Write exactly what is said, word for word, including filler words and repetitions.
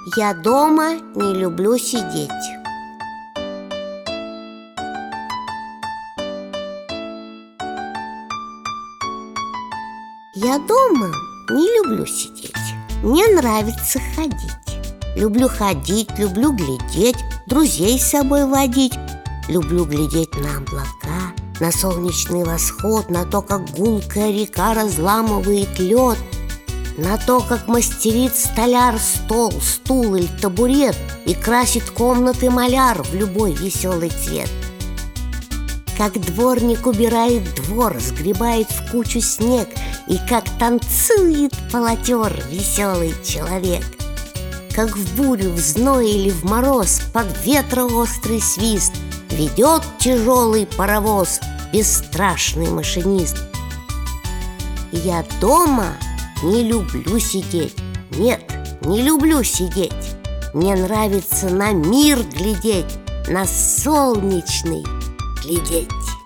Я дома не люблю сидеть. Я дома не люблю сидеть. Мне нравится ходить. Люблю ходить, люблю глядеть, друзей с собой водить. Люблю глядеть на облака, на солнечный восход, на то, как гулкая река разламывает лед, на то, как мастерит столяр стол, стул или табурет и красит комнаты маляр в любой веселый цвет. Как дворник убирает двор, сгребает в кучу снег, и как танцует полотер веселый человек. Как в бурю, в зной или в мороз под ветра острый свист ведет тяжелый паровоз бесстрашный машинист. Я дома не люблю сидеть. Нет, не люблю сидеть. Мне нравится на мир глядеть, на солнечный глядеть.